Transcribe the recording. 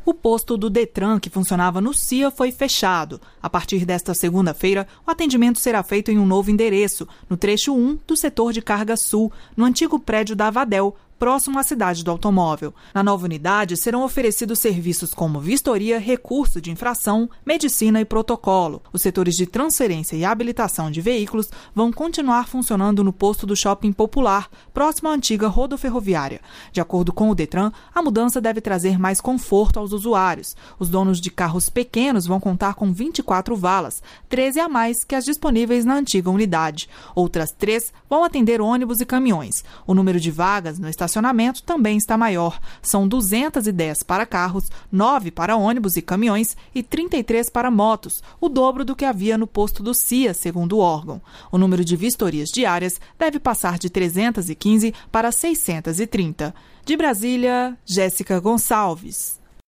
O posto do Detran, que funcionava no CIA, foi fechado. A partir desta segunda-feira, o atendimento será feito em um novo endereço, no trecho 1 do setor de carga sul, no antigo prédio da Avadel, próximo à cidade do automóvel. Na nova unidade, serão oferecidos serviços como vistoria, recurso de infração, medicina e protocolo. Os setores de transferência e habilitação de veículos vão continuar funcionando no posto do Shopping Popular, próximo à antiga rodoferroviária. De acordo com o Detran, a mudança deve trazer mais conforto aos usuários. Os donos de carros pequenos vão contar com 24 valas, 13 a mais que as disponíveis na antiga unidade. Outras 3 vão atender ônibus e caminhões. O número de vagas no estacionamento também está maior. São 210 para carros, 9 para ônibus e caminhões e 33 para motos, o dobro do que havia no posto do CIA, segundo o órgão. O número de vistorias diárias deve passar de 315 para 630. De Brasília, Jéssica Gonçalves.